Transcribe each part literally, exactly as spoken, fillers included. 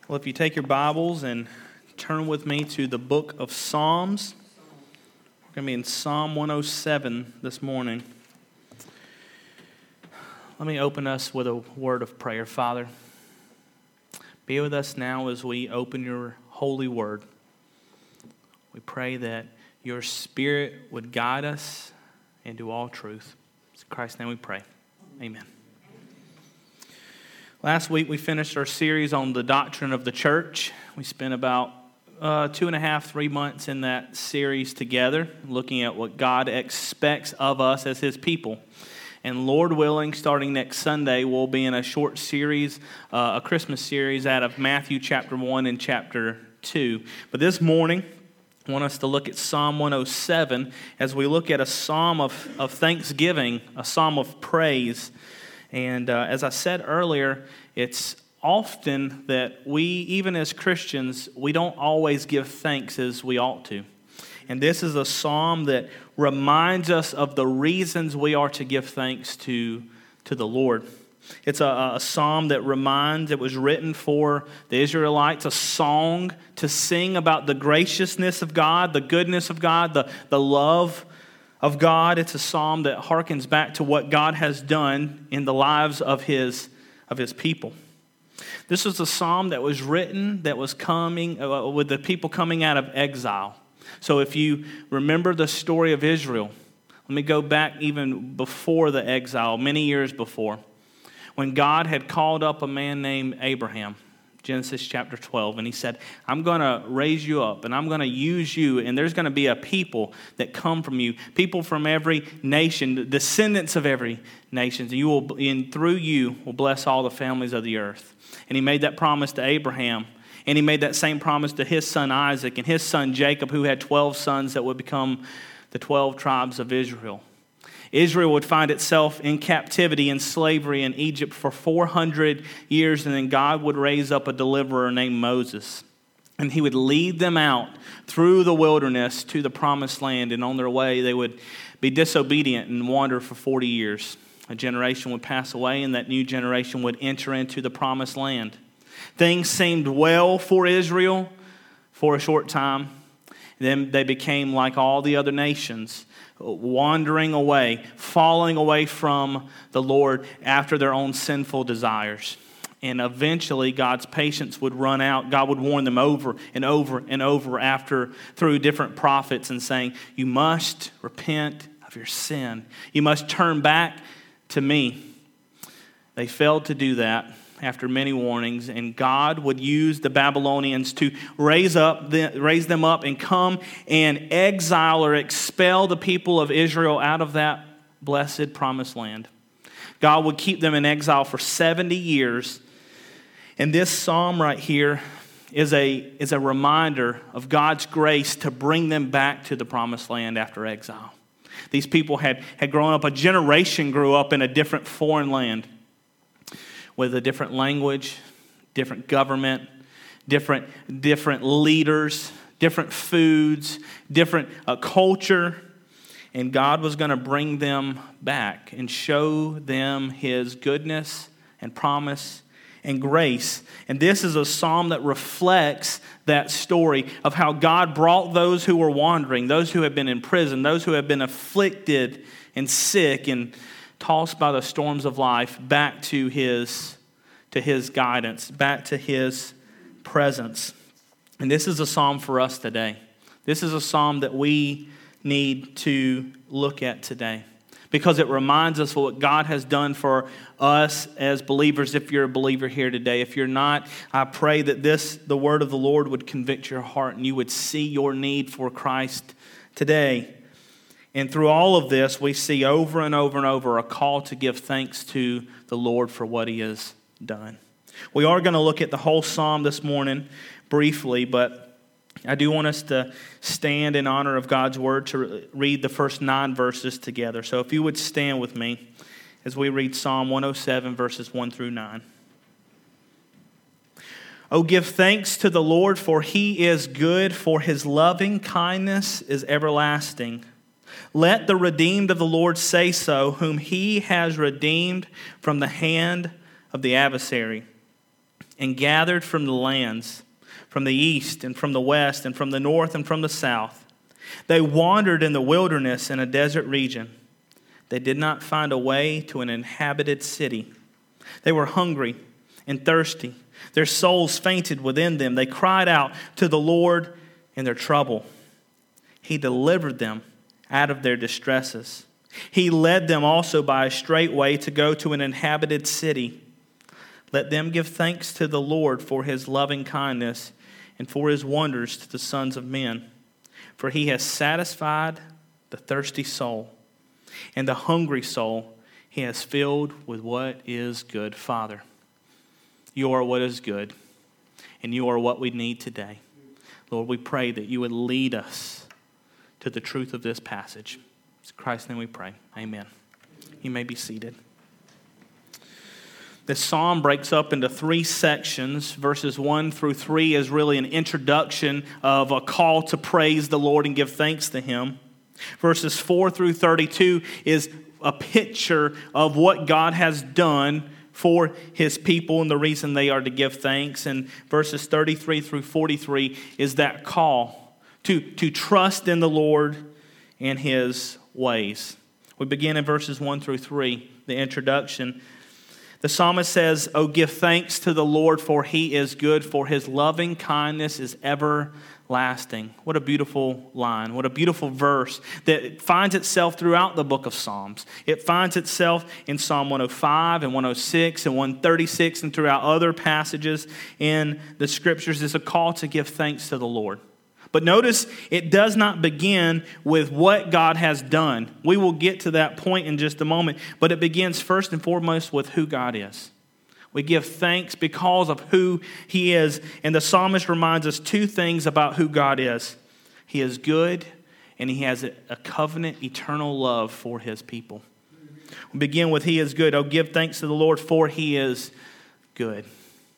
Well, if you take your Bibles and turn with me to the book of Psalms, we're going to be in Psalm one oh seven this morning. Let me open us with a word of prayer. Father, be with us now as we open your holy word. We pray that your Spirit would guide us into all truth. In Christ's name we pray. Amen. Last week we finished our series on the doctrine of the church. We spent about uh, two and a half, three months in that series together, looking at what God expects of us as His people. And Lord willing, starting next Sunday, we'll be in a short series, uh, a Christmas series out of Matthew chapter one and chapter two. But this morning, I want us to look at Psalm one oh seven as we look at a psalm of, of thanksgiving, a psalm of praise. And uh, as I said earlier, it's often that we, even as Christians, we don't always give thanks as we ought to. And this is a psalm that reminds us of the reasons we are to give thanks to, to the Lord. It's a, a psalm that reminds, it was written for the Israelites, a song to sing about the graciousness of God, the goodness of God, the, the love of God. It's a psalm that harkens back to what God has done in the lives of his, of his people. This was a psalm that was written that was coming uh, with the people coming out of exile. So if you remember the story of Israel, let me go back even before the exile, many years before, when God had called up a man named Abraham, Genesis chapter twelve, and he said, I'm going to raise you up, and I'm going to use you, and there's going to be a people that come from you, people from every nation, descendants of every nation, and you will, and through you will bless all the families of the earth. And he made that promise to Abraham, and he made that same promise to his son Isaac and his son Jacob, who had twelve sons that would become the twelve tribes of Israel. Israel would find itself in captivity and slavery in Egypt for four hundred years, and then God would raise up a deliverer named Moses. And he would lead them out through the wilderness to the promised land, and on their way they would be disobedient and wander for forty years. A generation would pass away, and that new generation would enter into the promised land. Things seemed well for Israel for a short time. Then they became like all the other nations, wandering away, falling away from the Lord after their own sinful desires. And eventually God's patience would run out. God would warn them over and over and over after through different prophets and saying, you must repent of your sin. You must turn back to me. They failed to do that after many warnings, and God would use the Babylonians to raise up, raise them up and come and exile or expel the people of Israel out of that blessed promised land. God would keep them in exile for seventy years. And this psalm right here is a, is a reminder of God's grace to bring them back to the promised land after exile. These people had, had grown up, a generation grew up in a different foreign land, with a different language, different government, different, different leaders, different foods, different uh, culture. And God was going to bring them back and show them His goodness and promise and grace. And this is a psalm that reflects that story of how God brought those who were wandering, those who have been in prison, those who have been afflicted and sick and tossed by the storms of life back to his, to his guidance, back to his presence. And this is a psalm for us today. This is a psalm that we need to look at today because it reminds us of what God has done for us as believers. If you're a believer here today, if you're not, I pray that this, the word of the Lord, would convict your heart and you would see your need for Christ today. And through all of this, we see over and over and over a call to give thanks to the Lord for what He has done. We are going to look at the whole psalm this morning briefly, but I do want us to stand in honor of God's word to read the first nine verses together. So if you would stand with me as we read Psalm one oh seven, verses one through nine. Oh, give thanks to the Lord, for He is good, for His loving kindness is everlasting. Let the redeemed of the Lord say so, whom He has redeemed from the hand of the adversary, and gathered from the lands, from the east and from the west and from the north and from the south. They wandered in the wilderness in a desert region. They did not find a way to an inhabited city. They were hungry and thirsty. Their souls fainted within them. They cried out to the Lord in their trouble. He delivered them out of their distresses. He led them also by a straight way to go to an inhabited city. Let them give thanks to the Lord for his loving kindness and for his wonders to the sons of men. For he has satisfied the thirsty soul, and the hungry soul he has filled with what is good. Father, you are what is good, and you are what we need today. Lord, we pray that you would lead us to the truth of this passage. In Christ's name we pray. Amen. You may be seated. This psalm breaks up into three sections. Verses one through three is really an introduction of a call to praise the Lord and give thanks to him. Verses four through thirty-two is a picture of what God has done for his people and the reason they are to give thanks. And verses thirty-three through forty-three is that call to, to trust in the Lord and his ways. We begin in verses one through three, the introduction. The psalmist says, "Oh, give thanks to the Lord, for he is good, for his loving kindness is everlasting." What a beautiful line. What a beautiful verse that finds itself throughout the book of Psalms. It finds itself in Psalm one oh five and one oh six and one thirty-six and throughout other passages in the scriptures. It's a call to give thanks to the Lord. But notice it does not begin with what God has done. We will get to that point in just a moment. But it begins first and foremost with who God is. We give thanks because of who he is. And the psalmist reminds us two things about who God is. He is good, and he has a covenant, eternal love for his people. We begin with he is good. Oh, give thanks to the Lord, for he is good.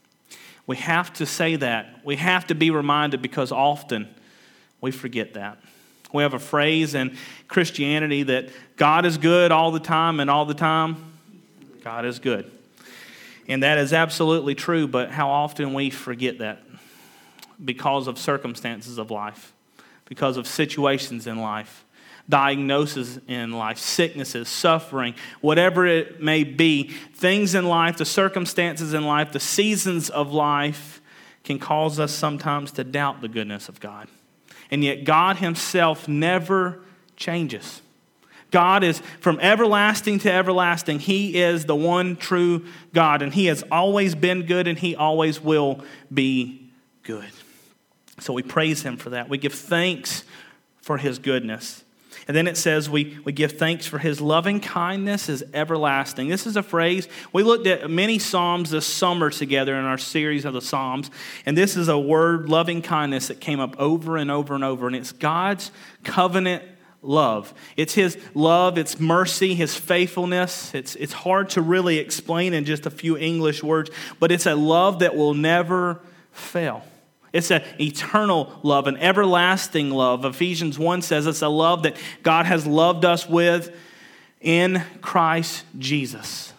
We have to say that. We have to be reminded because often we forget that. We have a phrase in Christianity that God is good all the time, and all the time, God is good. And that is absolutely true, but how often we forget that because of circumstances of life, because of situations in life, diagnoses in life, sicknesses, suffering, whatever it may be, things in life, the circumstances in life, the seasons of life can cause us sometimes to doubt the goodness of God. And yet God himself never changes. God is from everlasting to everlasting. He is the one true God, and he has always been good, and he always will be good. So we praise him for that. We give thanks for his goodness. And then it says we, we give thanks for his loving kindness is everlasting. This is a phrase. We looked at many Psalms this summer together in our series of the Psalms. And this is a word, loving kindness, that came up over and over and over. And it's God's covenant love. It's his love, it's mercy, his faithfulness. It's, it's hard to really explain in just a few English words. But it's a love that will never fail. It's an eternal love, an everlasting love. Ephesians one says it's a love that God has loved us with in Christ Jesus.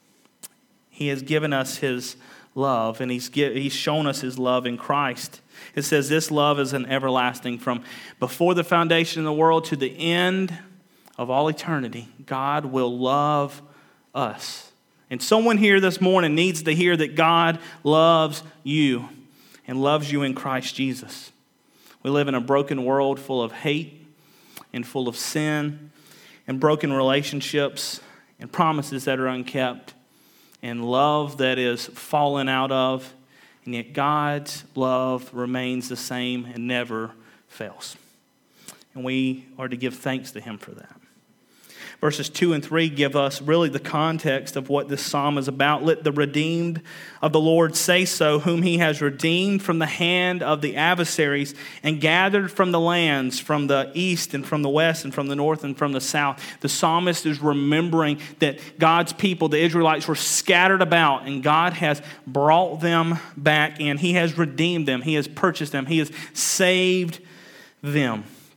He has given us his love, and he's, he's shown us his love in Christ. It says this love is an everlasting from before the foundation of the world to the end of all eternity. God will love us. And someone here this morning needs to hear that God loves you. And loves you in Christ Jesus. We live in a broken world full of hate and full of sin and broken relationships and promises that are unkept and love that is fallen out of. And yet God's love remains the same and never fails. And we are to give thanks to him for that. Verses two and three give us really the context of what this psalm is about. Let the redeemed of the Lord say so, whom he has redeemed from the hand of the adversaries and gathered from the lands, from the east and from the west and from the north and from the south. The psalmist is remembering that God's people, the Israelites, were scattered about, and God has brought them back in. He has redeemed them. He has purchased them. He has saved them.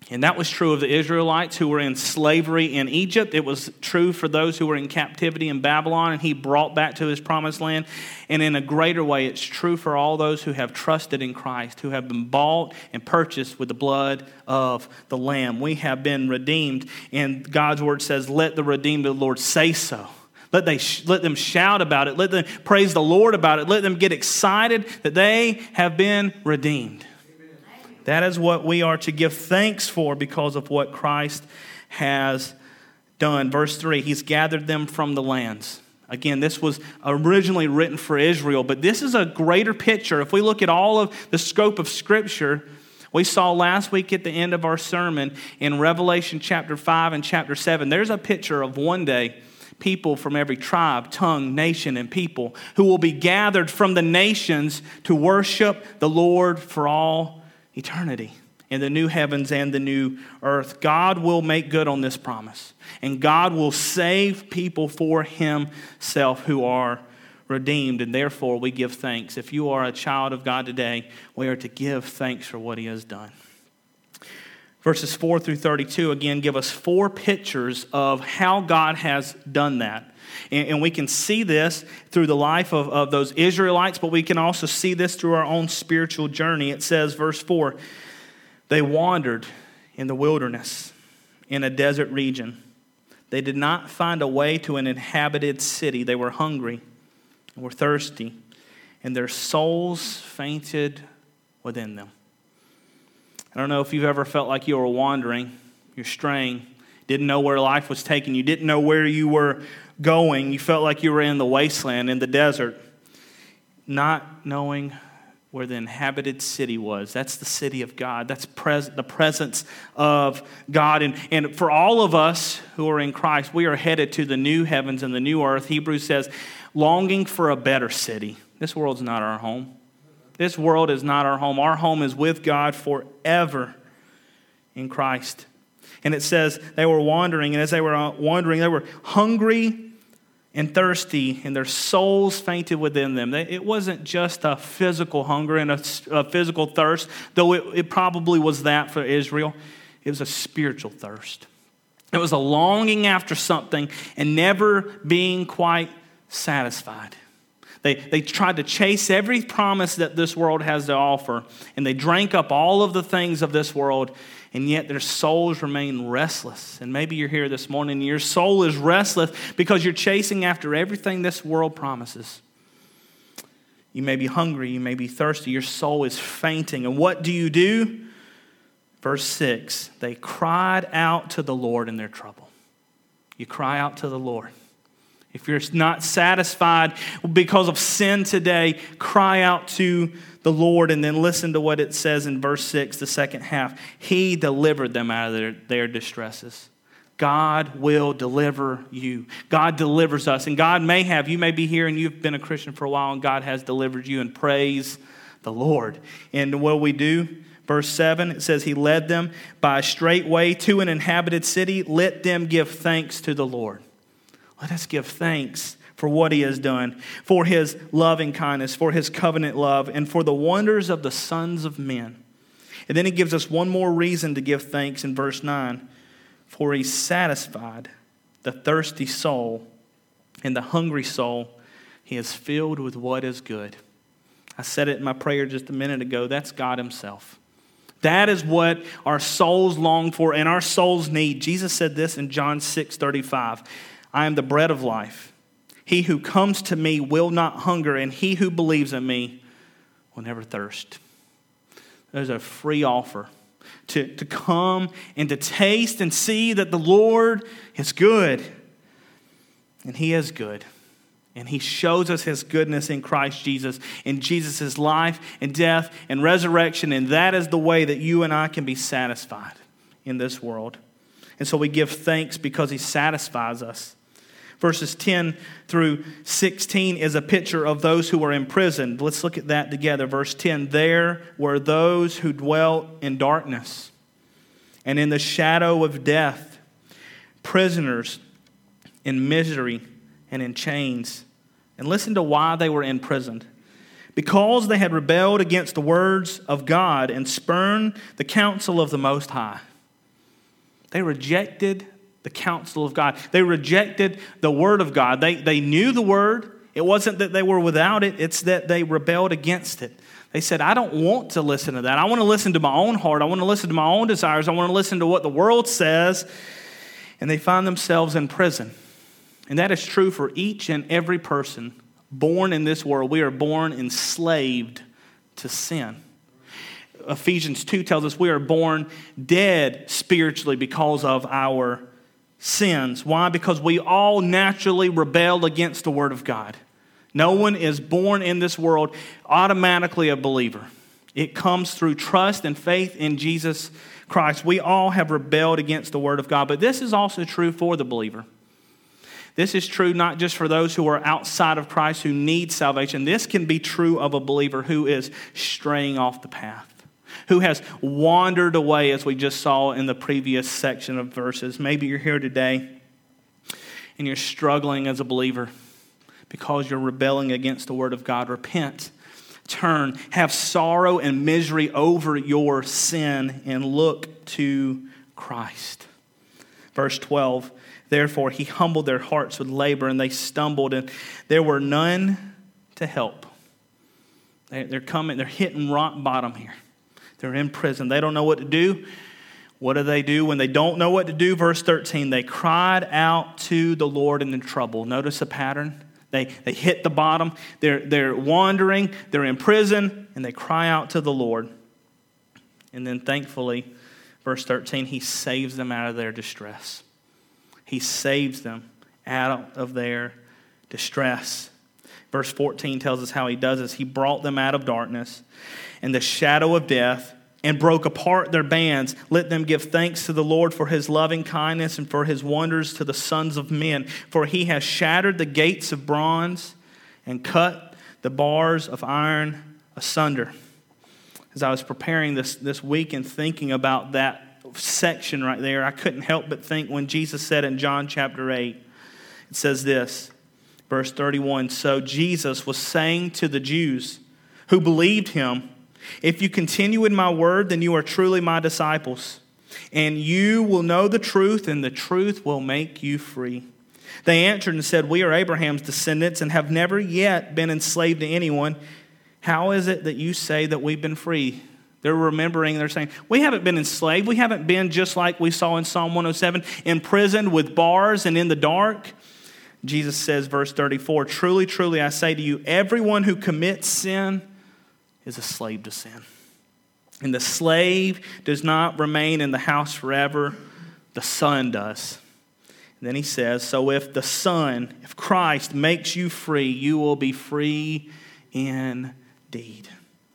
And that was true of the Israelites who were in slavery in Egypt. It was true for those who were in captivity in Babylon, and he brought back to his promised land. And in a greater way, it's true for all those who have trusted in Christ, who have been bought and purchased with the blood of the Lamb. We have been redeemed, and God's word says, let the redeemed of the Lord say so. Let, they, let them shout about it. Let them praise the Lord about it. Let them get excited that they have been redeemed. That is what we are to give thanks for because of what Christ has done. Verse three, he's gathered them from the lands. Again, this was originally written for Israel, but this is a greater picture. If we look at all of the scope of Scripture, we saw last week at the end of our sermon in Revelation chapter five and chapter seven, there's a picture of one day people from every tribe, tongue, nation, and people who will be gathered from the nations to worship the Lord for all eternity in the new heavens and the new earth. God will make good on this promise, and God will save people for himself who are redeemed, and therefore we give thanks. If you are a child of God today, we are to give thanks for what he has done. Verses four through thirty-two, again, give us four pictures of how God has done that. And, and we can see this through the life of, of those Israelites, but we can also see this through our own spiritual journey. It says, verse four, they wandered in the wilderness, in a desert region. They did not find a way to an inhabited city. They were hungry and were thirsty, and their souls fainted within them. I don't know if you've ever felt like you were wandering, you're straying, didn't know where life was taking you, didn't know where you were going. You felt like you were in the wasteland, in the desert, not knowing where the inhabited city was. That's the city of God. That's pres- the presence of God. And, and for all of us who are in Christ, we are headed to the new heavens and the new earth. Hebrews says, longing for a better city. This world's not our home. This world is not our home. Our home is with God forever in Christ. And it says they were wandering, and as they were wandering, they were hungry and thirsty, and their souls fainted within them. It wasn't just a physical hunger and a, a physical thirst, though it, it probably was that for Israel. It was a spiritual thirst. It was a longing after something and never being quite satisfied. They, they tried to chase every promise that this world has to offer, and they drank up all of the things of this world, and yet their souls remain restless. And maybe you're here this morning, and your soul is restless because you're chasing after everything this world promises. You may be hungry, you may be thirsty, your soul is fainting. And what do you do? Verse six, they cried out to the Lord in their trouble. You cry out to the Lord. If you're not satisfied because of sin today, cry out to the Lord, and then listen to what it says in verse six, the second half. He delivered them out of their, their distresses. God will deliver you. God delivers us, and God may have. You may be here and you've been a Christian for a while, and God has delivered you, and praise the Lord. And what do we do? Verse seven, it says, he led them by a straight way to an inhabited city. Let them give thanks to the Lord. Let us give thanks for what he has done, for his loving kindness, for his covenant love, and for the wonders of the sons of men. And then he gives us one more reason to give thanks in verse nine. For he satisfied the thirsty soul, and the hungry soul he is filled with what is good. I said it in my prayer just a minute ago. That's God himself. That is what our souls long for and our souls need. Jesus said this in John six thirty-five. I am the bread of life. He who comes to me will not hunger, and he who believes in me will never thirst. There's a free offer to, to come and to taste and see that the Lord is good. And he is good. And he shows us his goodness in Christ Jesus, in Jesus' life and death and resurrection. And that is the way that you and I can be satisfied in this world. And so we give thanks because he satisfies us. Verses ten through sixteen is a picture of those who were imprisoned. Let's look at that together. Verse ten, there were those who dwelt in darkness and in the shadow of death, prisoners in misery and in chains. And listen to why they were imprisoned. Because they had rebelled against the words of God and spurned the counsel of the Most High. They rejected the counsel of God. They rejected the word of God. They, they knew the word. It wasn't that they were without it. It's that they rebelled against it. They said, I don't want to listen to that. I want to listen to my own heart. I want to listen to my own desires. I want to listen to what the world says. And they find themselves in prison. And that is true for each and every person born in this world. We are born enslaved to sin. Ephesians two tells us we are born dead spiritually because of our sins. Why? Because we all naturally rebel against the word of God. No one is born in this world automatically a believer. It comes through trust and faith in Jesus Christ. We all have rebelled against the word of God, but this is also true for the believer. This is true not just for those who are outside of Christ who need salvation. This can be true of a believer who is straying off the path, who has wandered away, as we just saw in the previous section of verses. Maybe you're here today and you're struggling as a believer because you're rebelling against the word of God. Repent, turn, have sorrow and misery over your sin, and look to Christ. Verse twelve, therefore he humbled their hearts with labor, and they stumbled, and there were none to help. They're coming, they're hitting rock bottom here. They're in prison. They don't know what to do. What do they do when they don't know what to do? Verse thirteen, they cried out to the Lord in their trouble. Notice a pattern. They, they hit the bottom. They're, they're wandering. They're in prison. And they cry out to the Lord. And then thankfully, verse thirteen, he saves them out of their distress. He saves them out of their distress. Verse fourteen tells us how he does this. He brought them out of darkness and the shadow of death, and broke apart their bands. Let them give thanks to the Lord for his loving kindness and for his wonders to the sons of men. For he has shattered the gates of bronze and cut the bars of iron asunder. As I was preparing this, this week and thinking about that section right there, I couldn't help but think when Jesus said in John chapter eight, it says this, verse thirty-one, so Jesus was saying to the Jews who believed him, if you continue in my word, then you are truly my disciples, and you will know the truth, and the truth will make you free. They answered and said, we are Abraham's descendants and have never yet been enslaved to anyone. How is it that you say that we've been free? They're remembering, they're saying, we haven't been enslaved. We haven't been just like we saw in Psalm one oh seven, imprisoned with bars and in the dark. Jesus says, verse thirty-four, truly, truly, I say to you, everyone who commits sin is a slave to sin. And the slave does not remain in the house forever. The son does. And then he says, so if the Son, if Christ makes you free, you will be free indeed.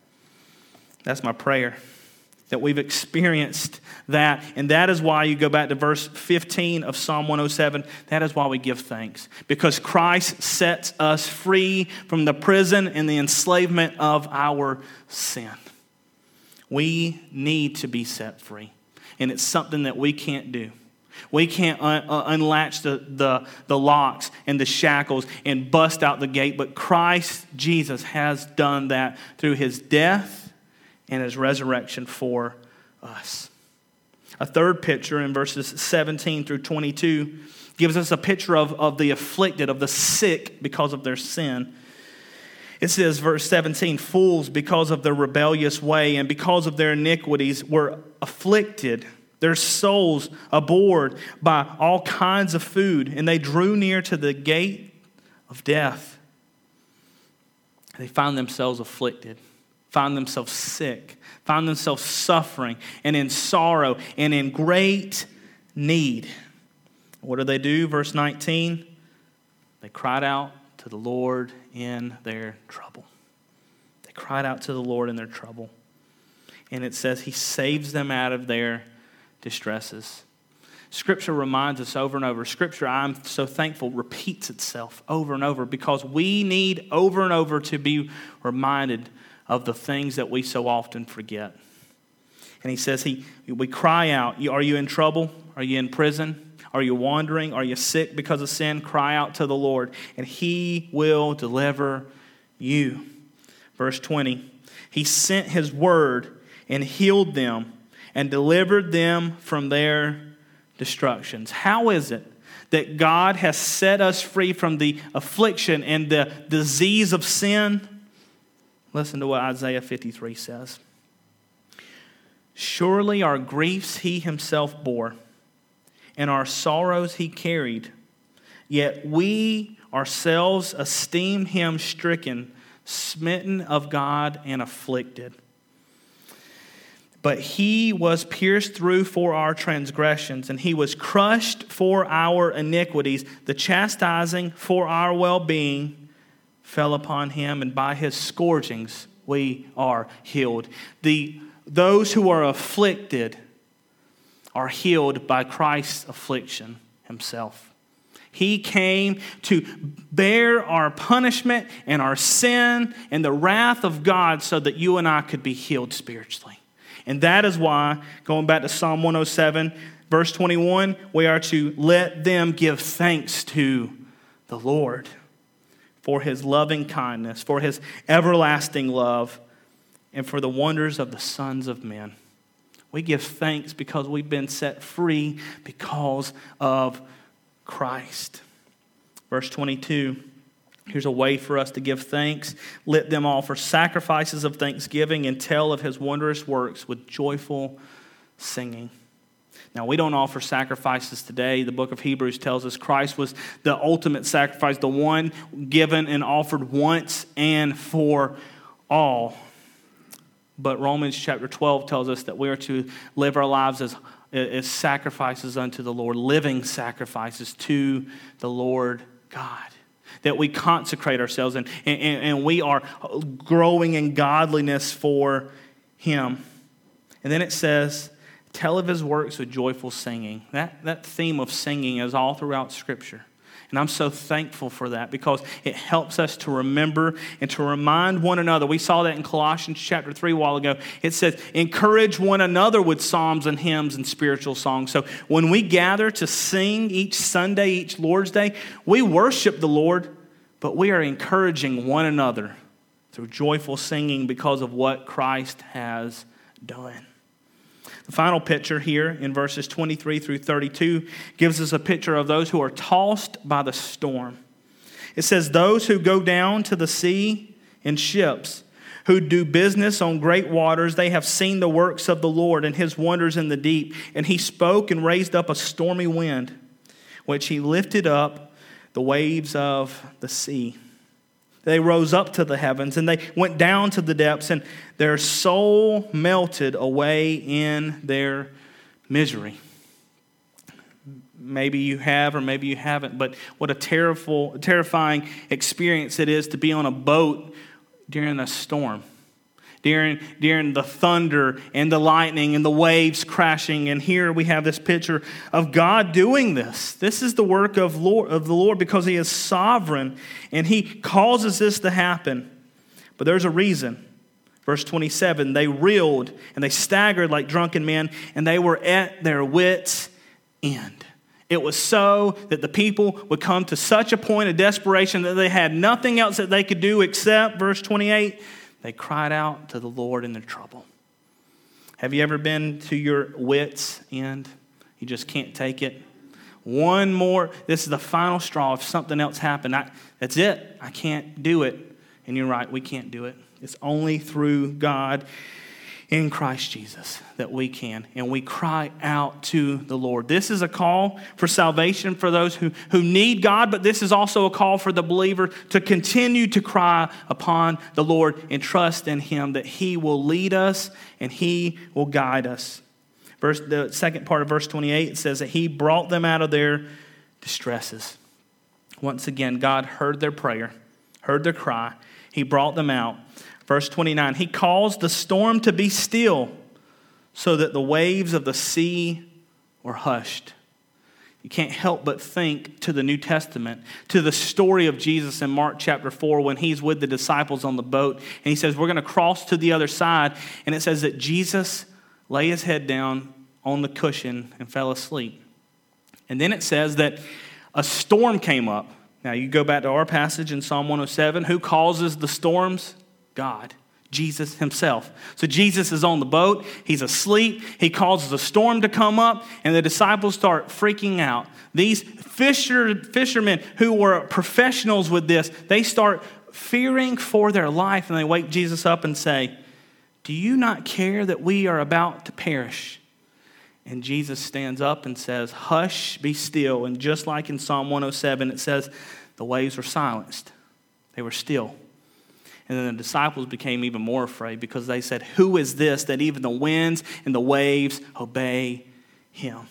That's my prayer, that we've experienced that. And that is why you go back to verse fifteen of Psalm one oh seven. That is why we give thanks. Because Christ sets us free from the prison and the enslavement of our sin. We need to be set free. And it's something that we can't do. We can't un- uh, unlatch the, the, the locks and the shackles and bust out the gate. But Christ Jesus has done that through his death and his resurrection for us. A third picture in verses seventeen through twenty-two gives us a picture of, of the afflicted, of the sick because of their sin. It says, verse seventeen, fools because of their rebellious way and because of their iniquities were afflicted, their souls abhorred by all kinds of food, and they drew near to the gate of death. They found themselves afflicted, found themselves sick, found themselves suffering and in sorrow and in great need. What do they do? Verse nineteen, they cried out to the Lord in their trouble. They cried out to the Lord in their trouble. And it says he saves them out of their distresses. Scripture reminds us over and over. Scripture, I'm so thankful, repeats itself over and over because we need over and over to be reminded of the things that we so often forget. And he says, "He, we cry out, are you in trouble? Are you in prison? Are you wandering? Are you sick because of sin? Cry out to the Lord, and he will deliver you." Verse twenty, he sent his word and healed them and delivered them from their destructions. How is it that God has set us free from the affliction and the disease of sin? Listen to what Isaiah fifty-three says. Surely our griefs he himself bore, and our sorrows he carried. Yet we ourselves esteemed him stricken, smitten of God, and afflicted. But he was pierced through for our transgressions, and he was crushed for our iniquities. The chastising for our well-being fell upon him, and by his scourgings we are healed. The, those who are afflicted are healed by Christ's affliction himself. He came to bear our punishment and our sin and the wrath of God so that you and I could be healed spiritually. And that is why, going back to Psalm one oh seven, verse twenty-one, we are to let them give thanks to the Lord for his loving kindness, for his everlasting love, and for the wonders of the sons of men. We give thanks because we've been set free because of Christ. Verse twenty-two. Here's a way for us to give thanks. Let them offer sacrifices of thanksgiving and tell of his wondrous works with joyful singing. Now, we don't offer sacrifices today. The book of Hebrews tells us Christ was the ultimate sacrifice, the one given and offered once and for all. But Romans chapter twelve tells us that we are to live our lives as, as sacrifices unto the Lord, living sacrifices to the Lord God. That we consecrate ourselves and, and, and we are growing in godliness for him. And then it says, tell of his works with joyful singing. That, that theme of singing is all throughout Scripture. And I'm so thankful for that because it helps us to remember and to remind one another. We saw that in Colossians chapter three a while ago. It says, encourage one another with psalms and hymns and spiritual songs. So when we gather to sing each Sunday, each Lord's Day, we worship the Lord, but we are encouraging one another through joyful singing because of what Christ has done. The final picture here in verses twenty-three through thirty-two gives us a picture of those who are tossed by the storm. It says, those who go down to the sea in ships, who do business on great waters, they have seen the works of the Lord and his wonders in the deep. And he spoke and raised up a stormy wind, which he lifted up the waves of the sea. They rose up to the heavens and they went down to the depths, and their soul melted away in their misery. Maybe you have or maybe you haven't, but what a terrible, terrifying experience it is to be on a boat during a storm. During, during the thunder and the lightning and the waves crashing. And here we have this picture of God doing this. This is the work of, Lord, of the Lord because he is sovereign and he causes this to happen. But there's a reason. Verse twenty-seven, they reeled and they staggered like drunken men, and they were at their wits' end. It was so that the people would come to such a point of desperation that they had nothing else that they could do except, verse twenty-eight, they cried out to the Lord in their trouble. Have you ever been to your wits' end? You just can't take it. One more, this is the final straw. If something else happened, I, that's it. I can't do it. And you're right, we can't do it. It's only through God in Christ Jesus that we can. And we cry out to the Lord. This is a call for salvation for those who, who need God, but this is also a call for the believer to continue to cry upon the Lord and trust in him that he will lead us and he will guide us. Verse, the second part of verse twenty-eight, it says that he brought them out of their distresses. Once again, God heard their prayer, heard their cry. He brought them out. Verse twenty-nine, he caused the storm to be still so that the waves of the sea were hushed. You can't help but think to the New Testament, to the story of Jesus in Mark chapter four when he's with the disciples on the boat. And he says, we're going to cross to the other side. And it says that Jesus lay his head down on the cushion and fell asleep. And then it says that a storm came up. Now you go back to our passage in Psalm one oh seven. Who causes the storms? God. Jesus himself. So Jesus is on the boat. He's asleep. He causes a storm to come up, and the disciples start freaking out. These fisher, fishermen who were professionals with this, they start fearing for their life, and they wake Jesus up and say, "Do you not care that we are about to perish?" And Jesus stands up and says, "Hush, be still." And just like in Psalm one oh seven, it says the waves were silenced. They were still. And then the disciples became even more afraid because they said, "Who is this that even the winds and the waves obey him?"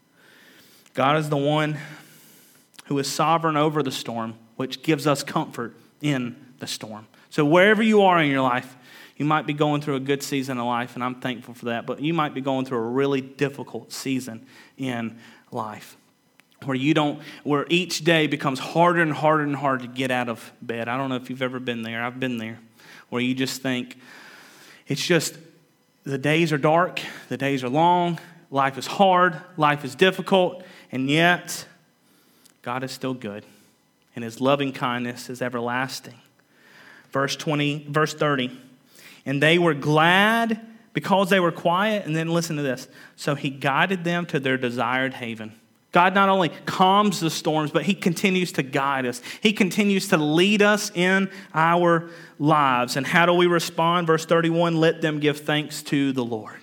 God is the one who is sovereign over the storm, which gives us comfort in the storm. So wherever you are in your life, you might be going through a good season of life, and I'm thankful for that, but you might be going through a really difficult season in life where you don't, where each day becomes harder and harder and harder to get out of bed. I don't know if you've ever been there. I've been there, where you just think, it's just, the days are dark, the days are long, life is hard, life is difficult, and yet God is still good, and his loving kindness is everlasting. Verse twenty, verse thirty, and they were glad because they were quiet, and then listen to this. So he guided them to their desired haven. God not only calms the storms, but he continues to guide us. He continues to lead us in our lives. And how do we respond? Verse thirty-one, let them give thanks to the Lord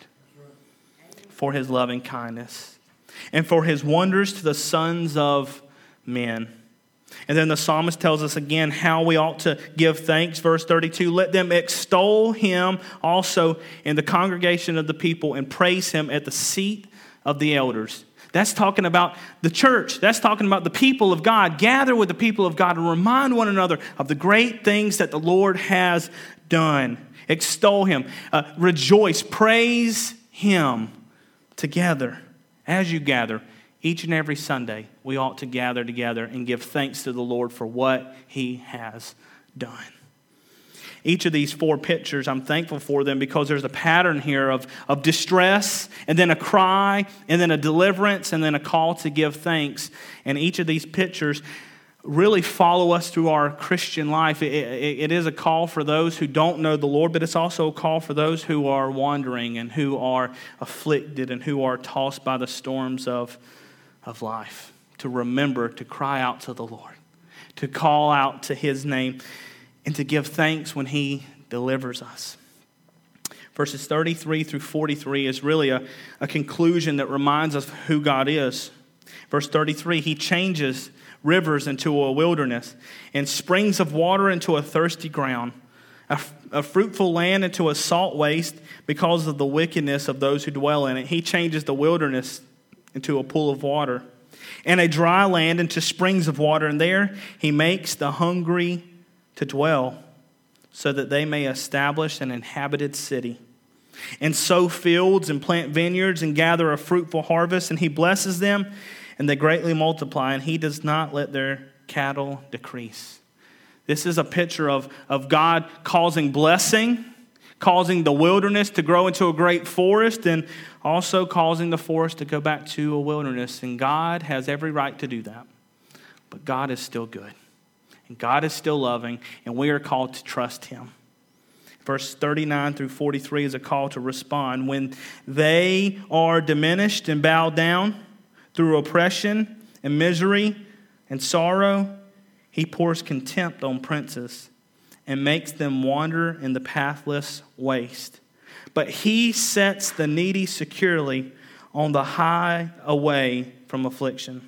for his loving kindness and for his wonders to the sons of men. And then the psalmist tells us again how we ought to give thanks. Verse thirty-two, let them extol him also in the congregation of the people and praise him at the seat of the elders. That's talking about the church. That's talking about the people of God. Gather with the people of God and remind one another of the great things that the Lord has done. Extol him. Uh, rejoice. Praise him together. As you gather, each and every Sunday, we ought to gather together and give thanks to the Lord for what he has done. Each of these four pictures, I'm thankful for them because there's a pattern here of, of distress, and then a cry, and then a deliverance, and then a call to give thanks. And each of these pictures really follow us through our Christian life. It, it, it is a call for those who don't know the Lord, but it's also a call for those who are wandering and who are afflicted and who are tossed by the storms of, of life. To remember to cry out to the Lord, to call out to his name, and to give thanks when he delivers us. Verses thirty-three through forty-three is really a, a conclusion that reminds us who God is. Verse thirty-three, he changes rivers into a wilderness and springs of water into a thirsty ground, a, a fruitful land into a salt waste because of the wickedness of those who dwell in it. He changes the wilderness into a pool of water and a dry land into springs of water. And there he makes the hungry to dwell, so that they may establish an inhabited city, and sow fields and plant vineyards and gather a fruitful harvest. And he blesses them, and they greatly multiply, and he does not let their cattle decrease. This is a picture of, of God causing blessing, causing the wilderness to grow into a great forest, and also causing the forest to go back to a wilderness. And God has every right to do that, but God is still good. And God is still loving, and we are called to trust him. Verse thirty-nine through forty-three is a call to respond. When they are diminished and bowed down through oppression and misery and sorrow, he pours contempt on princes and makes them wander in the pathless waste. But he sets the needy securely on the high away from affliction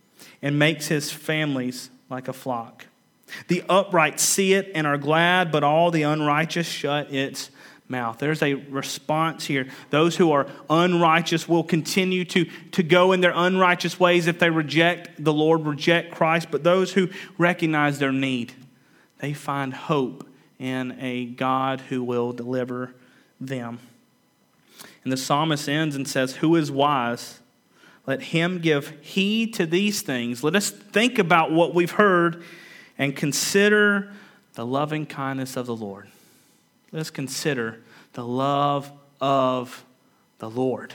and makes his families like a flock. The upright see it and are glad, but all the unrighteous shut its mouth. There's a response here. Those who are unrighteous will continue to, to go in their unrighteous ways if they reject the Lord, reject Christ. But those who recognize their need, they find hope in a God who will deliver them. And the psalmist ends and says, who is wise? Let him give heed to these things. Let us think about what we've heard and consider the loving kindness of the Lord. Let's consider the love of the Lord.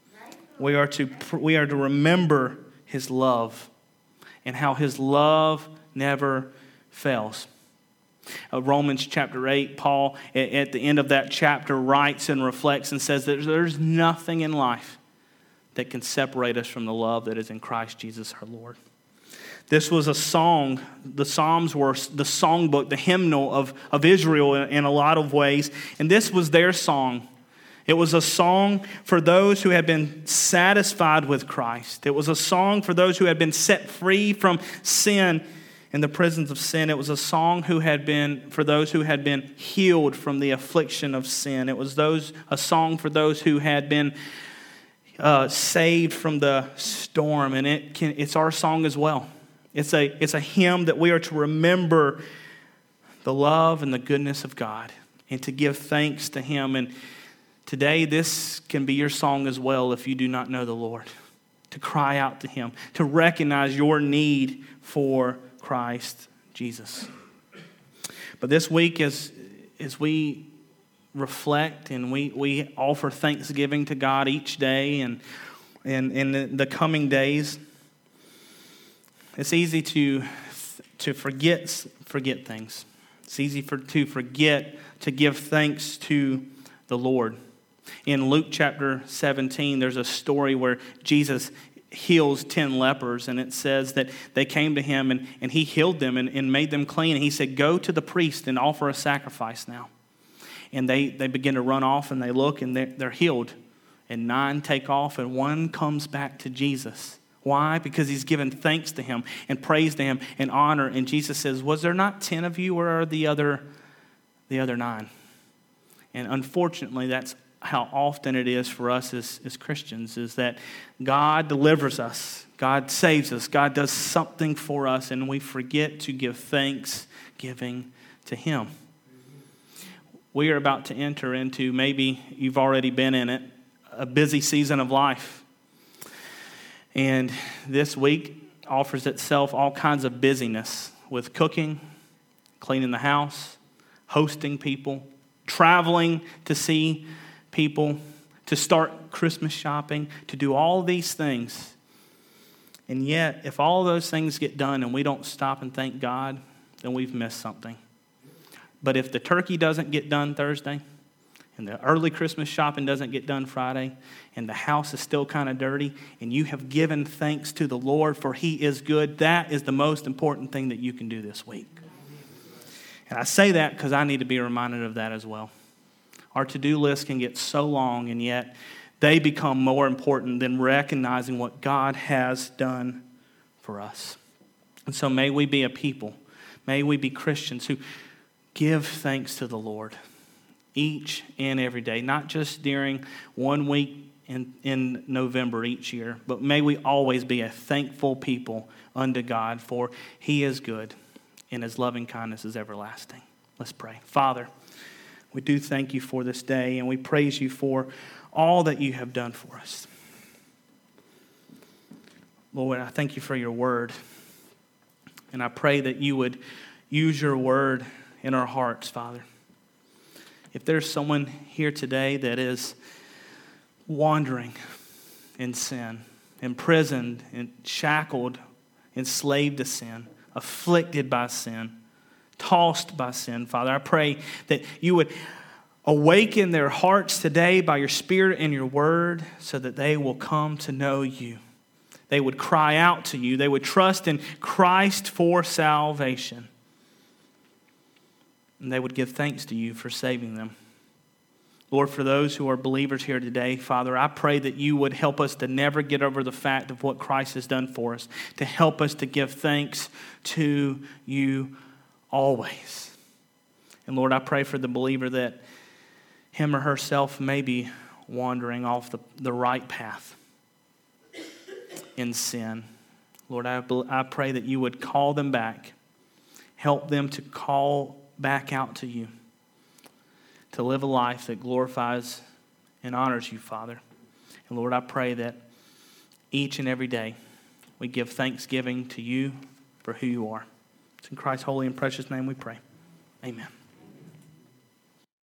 We are to, we are to remember his love and how his love never fails. Uh, Romans chapter eight, Paul, at, at the end of that chapter, writes and reflects and says that there's nothing in life that can separate us from the love that is in Christ Jesus our Lord. This was a song. The Psalms were the songbook, the hymnal of, of Israel in, in a lot of ways. And this was their song. It was a song for those who had been satisfied with Christ. It was a song for those who had been set free from sin and the prisons of sin. It was a song who had been for those who had been healed from the affliction of sin. It was those a song for those who had been uh, saved from the storm. And it can, it's our song as well. It's a, it's a hymn that we are to remember the love and the goodness of God and to give thanks to Him. And today, this can be your song as well if you do not know the Lord. To cry out to Him, to recognize your need for Christ Jesus. But this week, as, as we reflect and we, we offer thanksgiving to God each day and in and, and the coming days, it's easy to to forget forget things. It's easy for to forget to give thanks to the Lord. In Luke chapter seventeen, there's a story where Jesus heals ten lepers, and it says that they came to him and, and he healed them and, and made them clean. And he said, go to the priest and offer a sacrifice now. And they, they begin to run off and they look and they're, they're healed. And nine take off and one comes back to Jesus. Why? Because he's given thanks to Him and praise to Him and honor. And Jesus says, was there not ten of you? Where are the other, the other nine? And unfortunately, that's how often it is for us as, as Christians, is that God delivers us. God saves us. God does something for us, and we forget to give thanksgiving to Him. We are about to enter into, maybe you've already been in it, a busy season of life. And this week offers itself all kinds of busyness with cooking, cleaning the house, hosting people, traveling to see people, to start Christmas shopping, to do all these things. And yet, if all those things get done and we don't stop and thank God, then we've missed something. But if the turkey doesn't get done Thursday, and the early Christmas shopping doesn't get done Friday, and the house is still kind of dirty, and you have given thanks to the Lord for He is good, that is the most important thing that you can do this week. And I say that because I need to be reminded of that as well. Our to-do list can get so long, and yet they become more important than recognizing what God has done for us. And so may we be a people, may we be Christians who give thanks to the Lord each and every day, not just during one week in, in November each year, but may we always be a thankful people unto God, for He is good and His loving kindness is everlasting. Let's pray. Father, we do thank You for this day, and we praise You for all that You have done for us. Lord, I thank You for Your word, and I pray that You would use Your word in our hearts, Father. If there's someone here today that is wandering in sin, imprisoned, and shackled, enslaved to sin, afflicted by sin, tossed by sin, Father, I pray that You would awaken their hearts today by Your Spirit and Your word so that they will come to know You. They would cry out to You. They would trust in Christ for salvation. And they would give thanks to You for saving them. Lord, for those who are believers here today, Father, I pray that You would help us to never get over the fact of what Christ has done for us, to help us to give thanks to You always. And Lord, I pray for the believer that him or herself may be wandering off the, the right path in sin. Lord, I, I pray that You would call them back, help them to call back out to You, to live a life that glorifies and honors You, Father. And Lord, I pray that each and every day we give thanksgiving to You for who You are. It's in Christ's holy and precious name we pray. Amen.